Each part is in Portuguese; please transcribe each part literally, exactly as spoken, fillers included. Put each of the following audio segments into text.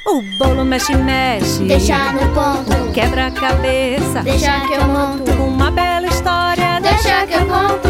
O bolo mexe, mexe, deixa no ponto. Quebra-cabeça, deixa que eu monto. Uma bela história, deixa que eu conto.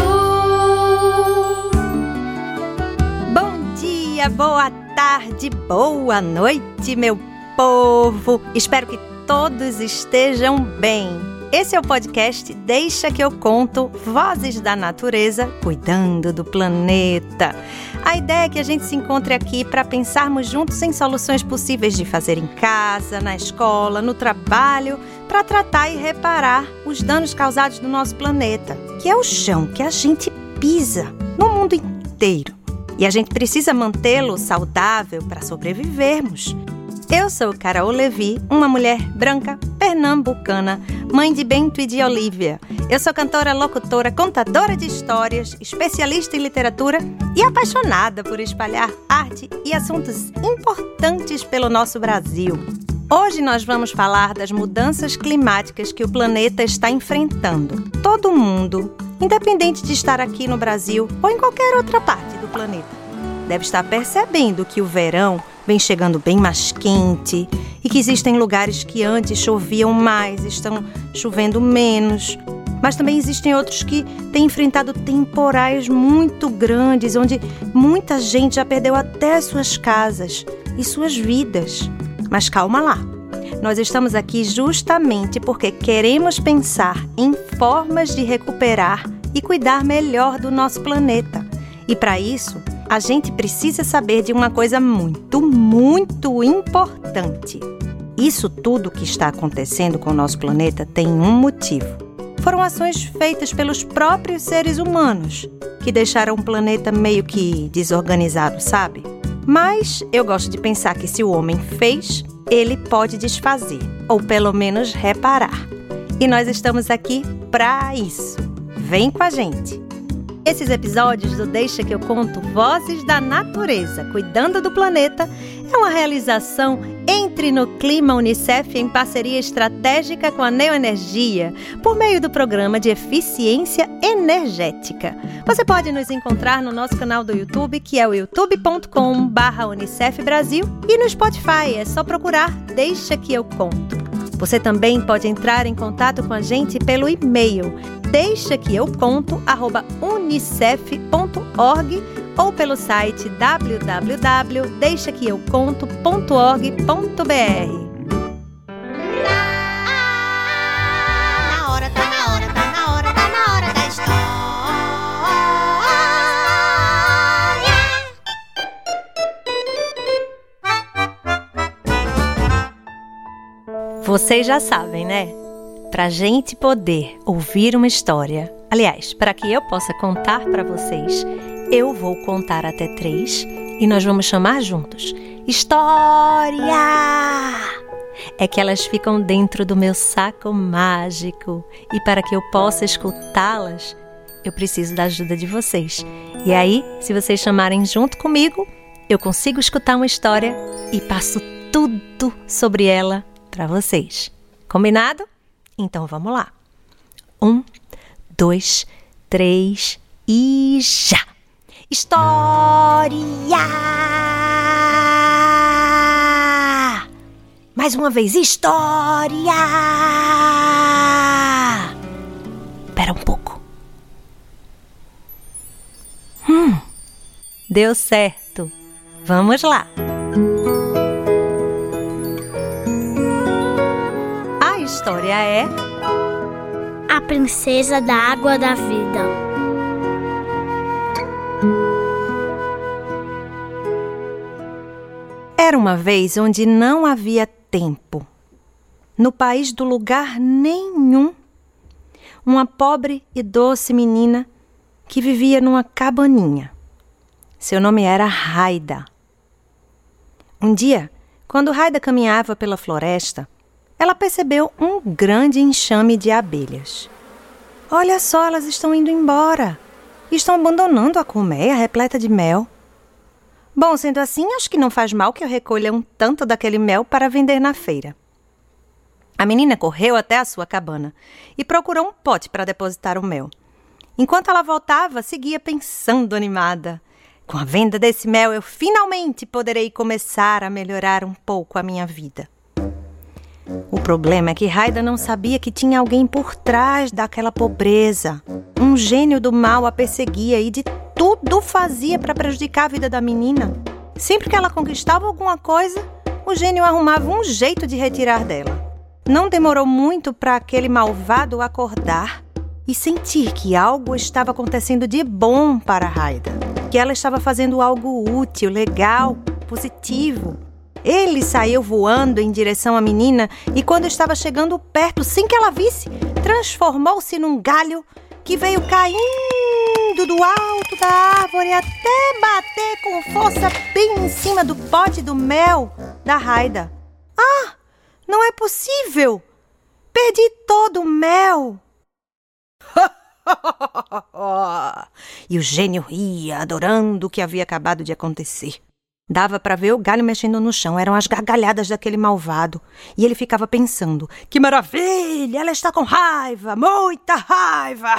Bom dia, boa tarde, boa noite, meu povo. Espero que todos estejam bem. Esse é o podcast Deixa que eu conto, Vozes da Natureza, cuidando do planeta. A ideia é que a gente se encontre aqui para pensarmos juntos em soluções possíveis de fazer em casa, na escola, no trabalho, para tratar e reparar os danos causados no nosso planeta, que é o chão que a gente pisa no mundo inteiro. E a gente precisa mantê-lo saudável para sobrevivermos. Eu sou Carol Levi, uma mulher branca, pernambucana, mãe de Bento e de Olívia. Eu sou cantora, locutora, contadora de histórias, especialista em literatura e apaixonada por espalhar arte e assuntos importantes pelo nosso Brasil. Hoje nós vamos falar das mudanças climáticas que o planeta está enfrentando. Todo mundo, independente de estar aqui no Brasil ou em qualquer outra parte do planeta, deve estar percebendo que o verão vem chegando bem mais quente e que existem lugares que antes choviam mais, estão chovendo menos. Mas também existem outros que têm enfrentado temporais muito grandes, onde muita gente já perdeu até suas casas e suas vidas. Mas calma lá, nós estamos aqui justamente porque queremos pensar em formas de recuperar e cuidar melhor do nosso planeta. E para isso, a gente precisa saber de uma coisa muito, muito importante. Isso tudo que está acontecendo com o nosso planeta tem um motivo. Foram ações feitas pelos próprios seres humanos, que deixaram o planeta meio que desorganizado, sabe? Mas eu gosto de pensar que se o homem fez, ele pode desfazer, ou pelo menos reparar. E nós estamos aqui para isso. Vem com a gente! Esses episódios do Deixa que eu conto, Vozes da Natureza, cuidando do planeta, é uma realização Entre no Clima Unicef em parceria estratégica com a Neoenergia, por meio do programa de eficiência energética. Você pode nos encontrar no nosso canal do YouTube, que é o youtube ponto com barra Unicef Brasil, e no Spotify, é só procurar Deixa que eu conto. Você também pode entrar em contato com a gente pelo e-mail deixa que eu conto arroba unicef ponto org ou pelo site w w w ponto deixa que eu conto ponto org ponto b r. Na hora, tá na hora, tá na hora, tá na hora da história. Vocês já sabem, né? Para a gente poder ouvir uma história, aliás, para que eu possa contar para vocês, eu vou contar até três e nós vamos chamar juntos. História! É que elas ficam dentro do meu saco mágico e para que eu possa escutá-las, eu preciso da ajuda de vocês. E aí, se vocês chamarem junto comigo, eu consigo escutar uma história e passo tudo sobre ela para vocês. Combinado? Então vamos lá. Um, dois, três e já! História! Mais uma vez, história! Espera um pouco. Hum, deu certo. Vamos lá. A história é A Princesa da Água da Vida. Era uma vez onde não havia tempo. No país do lugar nenhum, uma pobre e doce menina que vivia numa cabaninha. Seu nome era Raida. Um dia, quando Raida caminhava pela floresta, ela percebeu um grande enxame de abelhas. Olha só, elas estão indo embora. Estão abandonando a colmeia repleta de mel. Bom, sendo assim, acho que não faz mal que eu recolha um tanto daquele mel para vender na feira. A menina correu até a sua cabana e procurou um pote para depositar o mel. Enquanto ela voltava, seguia pensando animada. Com a venda desse mel, eu finalmente poderei começar a melhorar um pouco a minha vida. O problema é que Haida não sabia que tinha alguém por trás daquela pobreza. Um gênio do mal a perseguia e de tudo fazia para prejudicar a vida da menina. Sempre que ela conquistava alguma coisa, o gênio arrumava um jeito de retirar dela. Não demorou muito para aquele malvado acordar e sentir que algo estava acontecendo de bom para Haida. Que ela estava fazendo algo útil, legal, positivo. Ele saiu voando em direção à menina e quando estava chegando perto, sem que ela visse, transformou-se num galho que veio caindo do alto da árvore até bater com força bem em cima do pote do mel da Haida. Ah, não é possível! Perdi todo o mel! E o gênio ria, adorando o que havia acabado de acontecer. Dava para ver o galho mexendo no chão, eram as gargalhadas daquele malvado. E ele ficava pensando, que maravilha, ela está com raiva, muita raiva.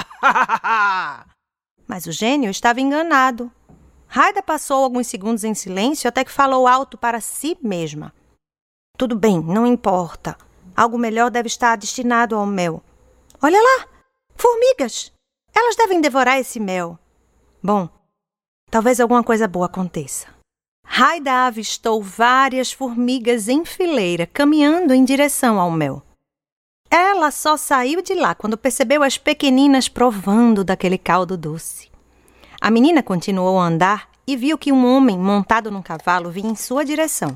Mas o gênio estava enganado. Haida passou alguns segundos em silêncio até que falou alto para si mesma. Tudo bem, não importa. Algo melhor deve estar destinado ao mel. Olha lá, formigas. Elas devem devorar esse mel. Bom, talvez alguma coisa boa aconteça. Haida avistou várias formigas em fileira, caminhando em direção ao mel. Ela só saiu de lá quando percebeu as pequeninas provando daquele caldo doce. A menina continuou a andar e viu que um homem montado num cavalo vinha em sua direção.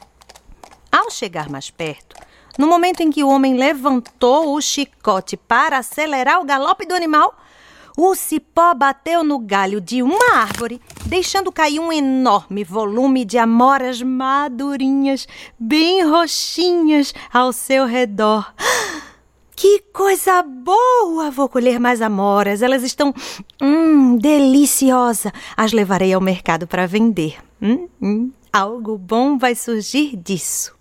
Ao chegar mais perto, no momento em que o homem levantou o chicote para acelerar o galope do animal, o cipó bateu no galho de uma árvore, deixando cair um enorme volume de amoras madurinhas, bem roxinhas, ao seu redor. Que coisa boa! Vou colher mais amoras. Elas estão, hum, deliciosa. As levarei ao mercado para vender. Hum, hum, algo bom vai surgir disso.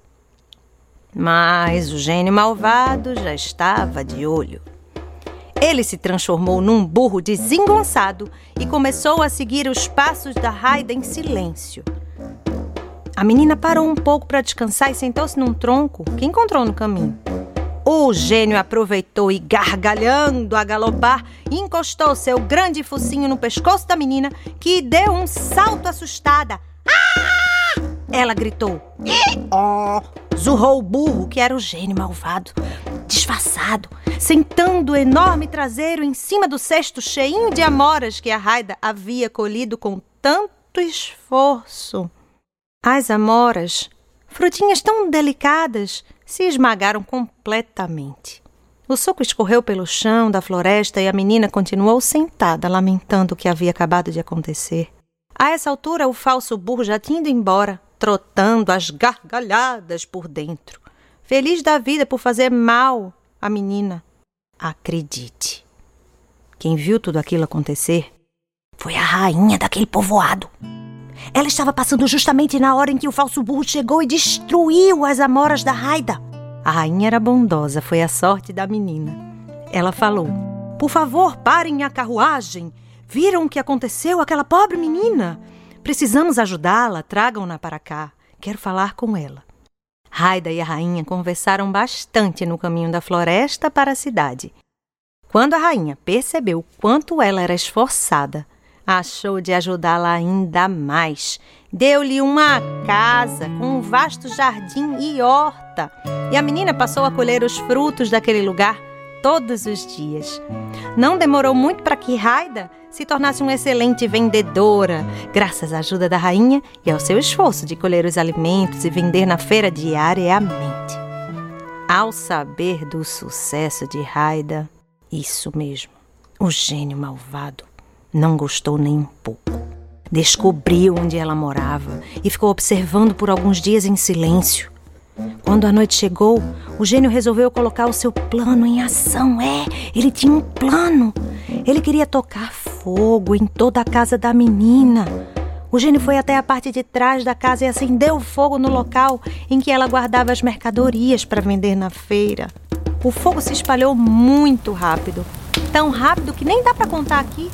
Mas o gênio malvado já estava de olho. Ele se transformou num burro desengonçado e começou a seguir os passos da Haida em silêncio. A menina parou um pouco para descansar e sentou-se num tronco que encontrou no caminho. O gênio aproveitou e, gargalhando a galopar, encostou seu grande focinho no pescoço da menina, que deu um salto assustada. Ah! Ela gritou. Oh! Zurrou o burro, que era o gênio malvado, disfarçado, sentando o enorme traseiro em cima do cesto cheinho de amoras que a Haida havia colhido com tanto esforço. As amoras, frutinhas tão delicadas, se esmagaram completamente. O suco escorreu pelo chão da floresta e a menina continuou sentada, lamentando o que havia acabado de acontecer. A essa altura, o falso burro já tinha ido embora, trotando as gargalhadas por dentro, feliz da vida por fazer mal à menina. Acredite, quem viu tudo aquilo acontecer foi a rainha daquele povoado. Ela estava passando justamente na hora em que o falso burro chegou e destruiu as amoras da Haida. A rainha era bondosa, foi a sorte da menina. Ela falou, por favor, parem a carruagem. Viram o que aconteceu àquela pobre menina? Precisamos ajudá-la, tragam-na para cá. Quero falar com ela. Haida e a rainha conversaram bastante no caminho da floresta para a cidade. Quando a rainha percebeu o quanto ela era esforçada, achou de ajudá-la ainda mais. Deu-lhe uma casa com um vasto jardim e horta. E a menina passou a colher os frutos daquele lugar todos os dias. Não demorou muito para que Haida se tornasse uma excelente vendedora, graças à ajuda da rainha e ao seu esforço de colher os alimentos e vender na feira diariamente. Ao saber do sucesso de Haida, isso mesmo, o gênio malvado não gostou nem um pouco. Descobriu onde ela morava e ficou observando por alguns dias em silêncio. Quando a noite chegou, o gênio resolveu colocar o seu plano em ação. É, ele tinha um plano. Ele queria tocar fogo em toda a casa da menina. O gênio foi até a parte de trás da casa e acendeu fogo no local em que ela guardava as mercadorias para vender na feira. O fogo se espalhou muito rápido. Tão rápido que nem dá para contar aqui.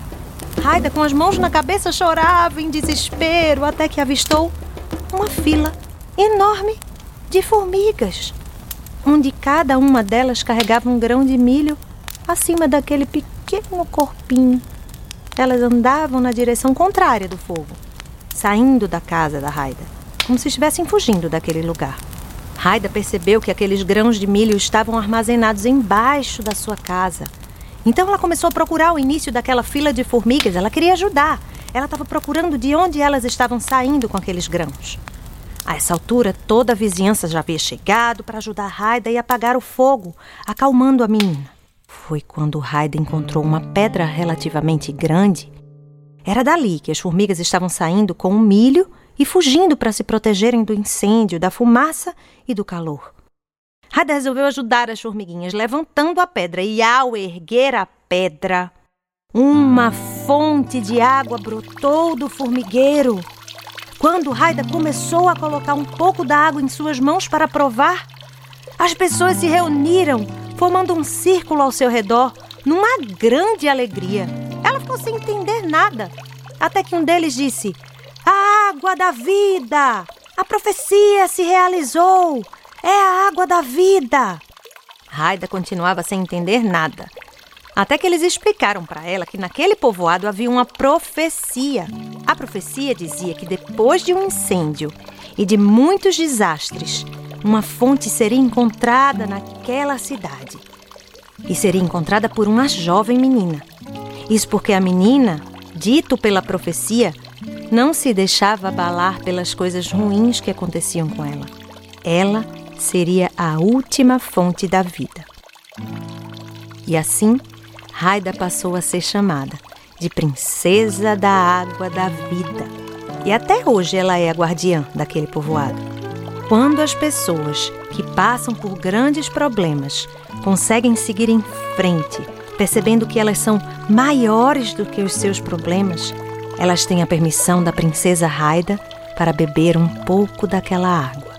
Haida, com as mãos na cabeça, chorava em desespero até que avistou uma fila enorme de formigas, onde cada uma delas carregava um grão de milho acima daquele pequeno corpinho. Elas andavam na direção contrária do fogo, saindo da casa da Haida, como se estivessem fugindo daquele lugar. Haida percebeu que aqueles grãos de milho estavam armazenados embaixo da sua casa. Então ela começou a procurar o início daquela fila de formigas. Ela queria ajudar. Ela estava procurando de onde elas estavam saindo com aqueles grãos. A essa altura, toda a vizinhança já havia chegado para ajudar Haida e apagar o fogo, acalmando a menina. Foi quando Haida encontrou uma pedra relativamente grande. Era dali que as formigas estavam saindo com o milho e fugindo para se protegerem do incêndio, da fumaça e do calor. Haida resolveu ajudar as formiguinhas, levantando a pedra, e ao erguer a pedra, uma fonte de água brotou do formigueiro. Quando Haida começou a colocar um pouco da água em suas mãos para provar, as pessoas se reuniram, formando um círculo ao seu redor, numa grande alegria. Ela ficou sem entender nada, até que um deles disse: "A água da vida! A profecia se realizou! É a água da vida!" Haida continuava sem entender nada, até que eles explicaram para ela que naquele povoado havia uma profecia. A profecia dizia que depois de um incêndio e de muitos desastres, uma fonte seria encontrada naquela cidade. E seria encontrada por uma jovem menina. Isso porque a menina, dito pela profecia, não se deixava abalar pelas coisas ruins que aconteciam com ela. Ela seria a última fonte da vida. E assim, Haida passou a ser chamada de Princesa da Água da Vida. E até hoje ela é a guardiã daquele povoado. Quando as pessoas que passam por grandes problemas conseguem seguir em frente, percebendo que elas são maiores do que os seus problemas, elas têm a permissão da Princesa Haida para beber um pouco daquela água.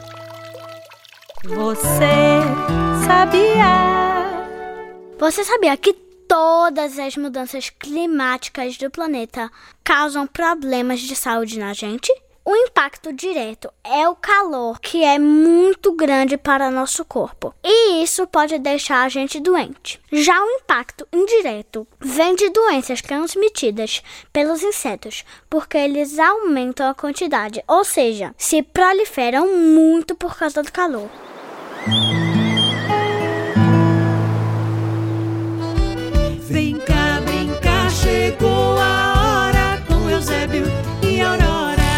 Você sabia? Você sabia que todas as mudanças climáticas do planeta causam problemas de saúde na gente? O impacto direto é o calor, que é muito grande para nosso corpo, e isso pode deixar a gente doente. Já o impacto indireto vem de doenças transmitidas pelos insetos, porque eles aumentam a quantidade, ou seja, se proliferam muito por causa do calor. Vem cá brincar, chegou a hora com Eusébio e Aurora.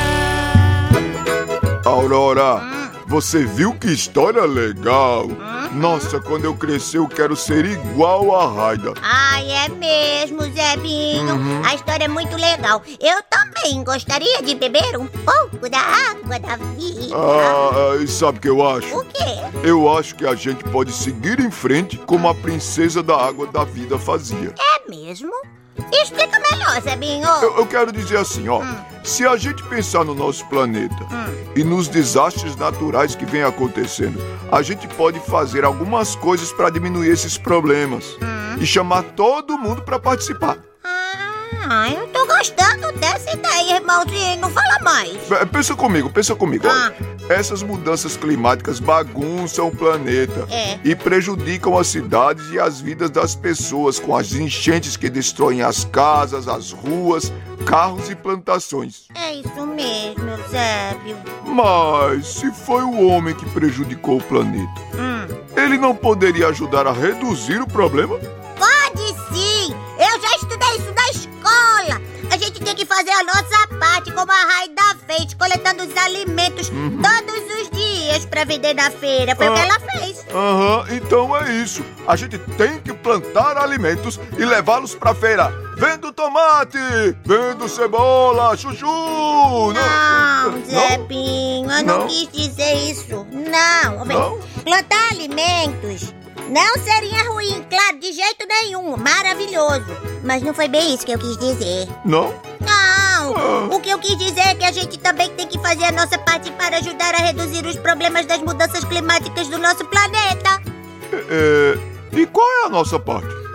Aurora, hum. Você viu que história legal? Hum? Nossa, quando eu crescer eu quero ser igual a Haida. Ai, é mesmo, Zebinho. Uhum. A história é muito legal. Eu também gostaria de beber um pouco da água da vida. Ah, e sabe o que eu acho? O quê? Eu acho que a gente pode seguir em frente como a Princesa da Água da Vida fazia. É mesmo? Explica melhor, Zebinho. Eu, eu quero dizer assim, ó. Hum. Se a gente pensar no nosso planeta hum. e nos desastres naturais que vem acontecendo, a gente pode fazer algumas coisas para diminuir esses problemas hum. e chamar todo mundo para participar. Ah, eu tô gostando dessa ideia, irmãozinho. Fala mais. Pensa comigo, pensa comigo. Ah. Essas mudanças climáticas bagunçam o planeta é. e prejudicam as cidades e as vidas das pessoas com as enchentes que destroem as casas, as ruas, carros e plantações. É isso mesmo, Eusébio. Mas se foi o homem que prejudicou o planeta, hum. ele não poderia ajudar a reduzir o problema? Pode sim! Eu já estudei isso na escola! A gente tem que fazer a nossa parte, como a Haida fez, coletando os alimentos uhum. todos os dias pra vender na feira. Foi ah, o que ela fez. Aham, uhum, então é isso. A gente tem que plantar alimentos e levá-los pra feira. Vendo tomate, vendo cebola, chuchu. Não, não Zebinho, eu não, não quis dizer isso. Não, não? Plantar alimentos não seria ruim, claro, de jeito nenhum. Maravilhoso. Mas não foi bem isso que eu quis dizer. Não? Não. Ah. O que eu quis dizer é que a gente também tem que fazer a nossa parte para ajudar a reduzir os problemas das mudanças climáticas do nosso planeta. É, e qual é a nossa parte?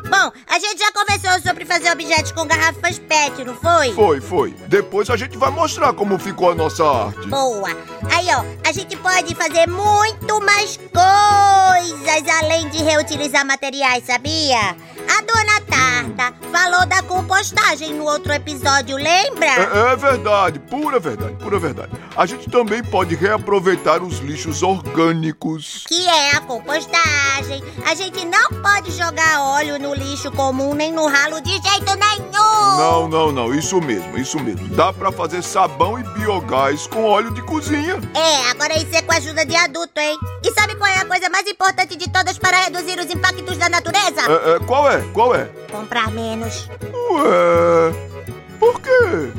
Bom, a gente já conversou sobre fazer objetos com garrafas pet, não foi? Foi, foi. Depois a gente vai mostrar como ficou a nossa arte. Boa. Aí, ó, a gente pode fazer muito mais coisas além de reutilizar materiais, sabia? A dona Tarta falou da compostagem no outro episódio, lembra? É, é verdade, pura verdade, pura verdade. A gente também pode reaproveitar os lixos orgânicos. Que é a compostagem. A gente não pode jogar óleo no lixo comum nem no ralo de jeito nenhum. Não, não, não, isso mesmo, isso mesmo. Dá pra fazer sabão e biogás com óleo de cozinha. É, agora isso é com a ajuda de adulto, hein? E sabe qual é a coisa mais importante de todas para reduzir os impactos da natureza? É, é, qual é? Qual é? Comprar menos. Ué, por quê?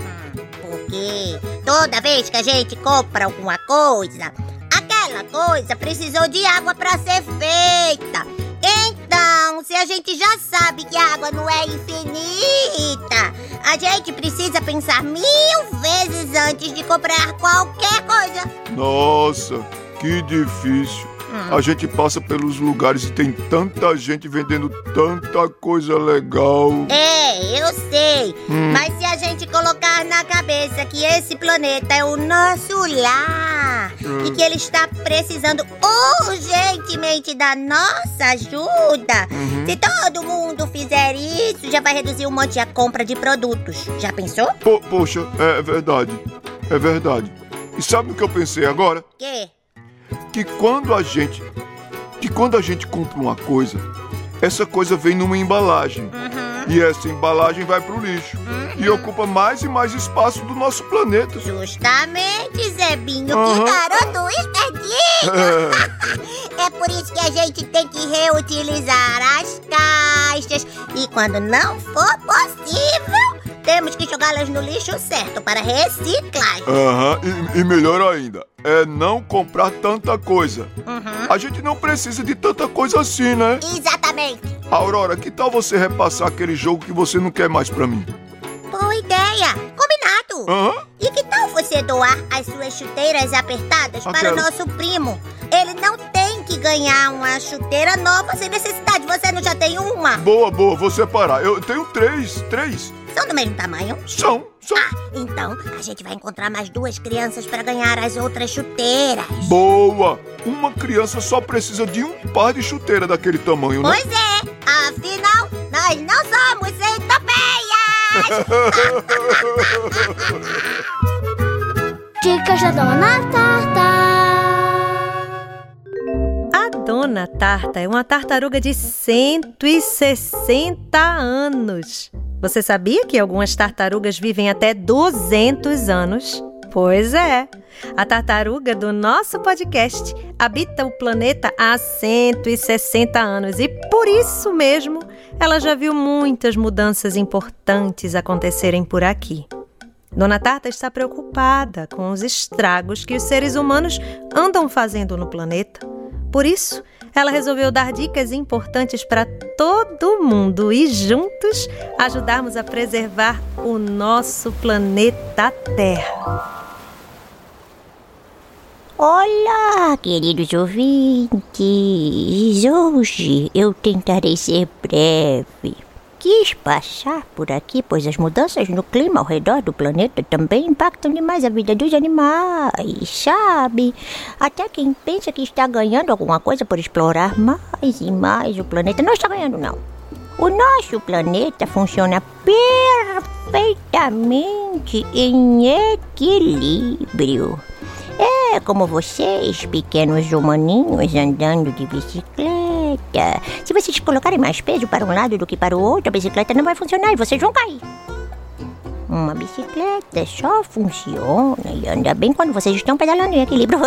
Porque toda vez que a gente compra alguma coisa, aquela coisa precisou de água para ser feita. Então, se a gente já sabe que a água não é infinita, a gente precisa pensar mil vezes antes de comprar qualquer coisa. Nossa, que difícil. Hum. A gente passa pelos lugares e tem tanta gente vendendo tanta coisa legal. É, eu sei. Hum. Mas se a gente colocar na cabeça que esse planeta é o nosso lar Hum. e que ele está precisando urgentemente da nossa ajuda, Uhum. se todo mundo fizer isso, já vai reduzir um monte a compra de produtos. Já pensou? Po- poxa, é verdade, é verdade. E sabe o que eu pensei agora? Quê? Que quando a gente, que quando a gente compra uma coisa, essa coisa vem numa embalagem. Uhum. E essa embalagem vai pro lixo. E ocupa mais e mais espaço do nosso planeta. Justamente, Zebinho, Uhum. que garoto espertinho! É. É por isso que a gente tem que reutilizar as caixas. E quando não for possível, temos que jogá-las no lixo certo para reciclagem. Aham, e, e melhor ainda, é não comprar tanta coisa. Uhum. A gente não precisa de tanta coisa assim, né? Exatamente. Aurora, que tal você repassar aquele jogo que você não quer mais pra mim? Boa ideia. Combinado. Aham? E que tal você doar as suas chuteiras apertadas para o Aquelas. nosso primo? Ele não tem que ganhar uma chuteira nova sem necessidade. Você não já tem uma? Boa, boa, vou separar. Eu tenho três, três. São do mesmo tamanho? São, são. Ah, então a gente vai encontrar mais duas crianças para ganhar as outras chuteiras. Boa! Uma criança só precisa de um par de chuteira daquele tamanho, né? Pois é, afinal, nós não somos centopeias! Dicas da Dona Tarta. A Dona Tarta é uma tartaruga de cento e sessenta anos. Você sabia que algumas tartarugas vivem até duzentos anos? Pois é. A tartaruga do nosso podcast habita o planeta há cento e sessenta anos e, por isso mesmo, ela já viu muitas mudanças importantes acontecerem por aqui. Dona Tarta está preocupada com os estragos que os seres humanos andam fazendo no planeta. Por isso, ela resolveu dar dicas importantes para todo mundo e juntos ajudarmos a preservar o nosso planeta Terra. Olá, queridos ouvintes! Hoje eu tentarei ser breve. Quis passar por aqui, pois as mudanças no clima ao redor do planeta também impactam demais a vida dos animais, sabe? Até quem pensa que está ganhando alguma coisa por explorar mais e mais o planeta não está ganhando, não. O nosso planeta funciona perfeitamente em equilíbrio. É como vocês, pequenos humaninhos andando de bicicleta. Se vocês colocarem mais peso para um lado do que para o outro, a bicicleta não vai funcionar e vocês vão cair. Uma bicicleta só funciona e anda bem quando vocês estão pedalando em equilíbrio.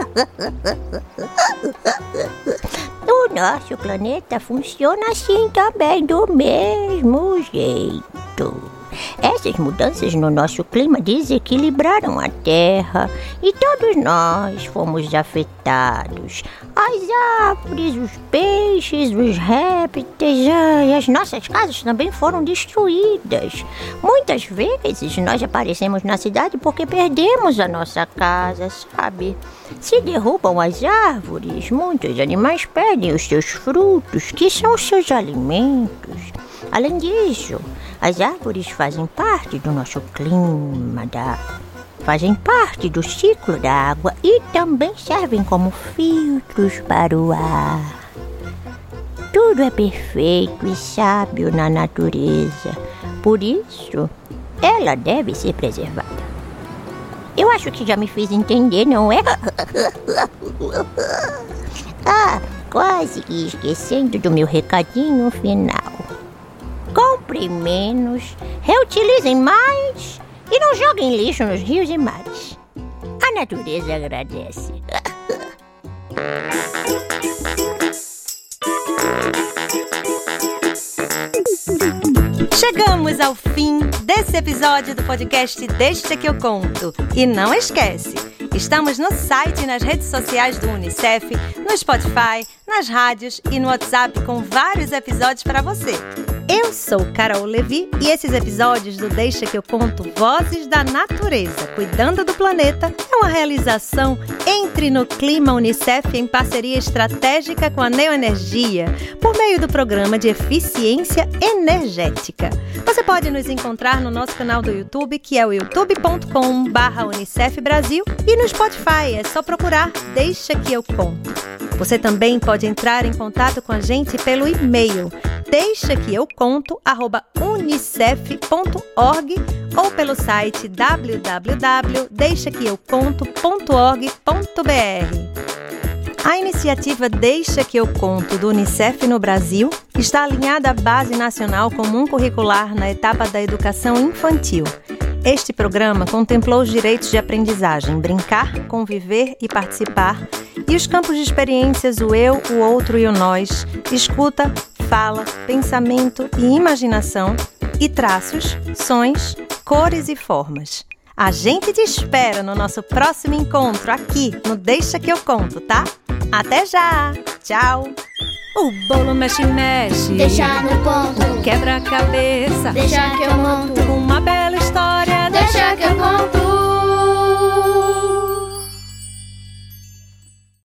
O nosso planeta funciona assim também, do mesmo jeito. Essas mudanças no nosso clima desequilibraram a Terra e todos nós fomos afetados. afetados. As árvores, os peixes, os répteis, ai, as nossas casas também foram destruídas. Muitas vezes nós aparecemos na cidade porque perdemos a nossa casa, sabe? Se derrubam as árvores, muitos animais perdem os seus frutos, que são os seus alimentos. Além disso, as árvores fazem parte do nosso clima, da, fazem parte do ciclo da água e também servem como filtros para o ar. Tudo é perfeito e sábio na natureza, por isso ela deve ser preservada. Eu acho que já me fiz entender, não é? Ah, quase que esquecendo do meu recadinho final. Comprem menos, reutilizem mais e não joguem lixo nos rios e mares. A natureza agradece. Chegamos ao fim desse episódio do podcast Deixa que eu conto. E não esquece, estamos no site e nas redes sociais do Unicef, no Spotify, nas rádios e no WhatsApp com vários episódios para você. Eu sou Carol Levi e esses episódios do Deixa que eu conto Vozes da Natureza, Cuidando do Planeta, é uma realização entre no Clima Unicef em parceria estratégica com a Neoenergia, por meio do programa de eficiência energética. Você pode nos encontrar no nosso canal do YouTube, que é o youtube ponto com barra Unicef Brasil, e no Spotify, é só procurar Deixa que eu conto. Você também pode entrar em contato com a gente pelo e-mail deixa que eu conto arroba unicef ponto org ou pelo site w w w ponto deixa que eu conto ponto org ponto b r. A iniciativa Deixa que eu conto do Unicef no Brasil está alinhada à Base Nacional Comum Curricular na etapa da educação infantil. Este programa contemplou os direitos de aprendizagem, brincar, conviver e participar, e os campos de experiências o eu, o outro e o nós, escuta, fala, pensamento e imaginação, e traços, sons, cores e formas. A gente te espera no nosso próximo encontro aqui no Deixa que eu conto, tá? Até já! Tchau! O bolo mexe, mexe, Deixa no ponto, quebra a cabeça, deixa que eu monto, uma bela história, deixa que eu conto.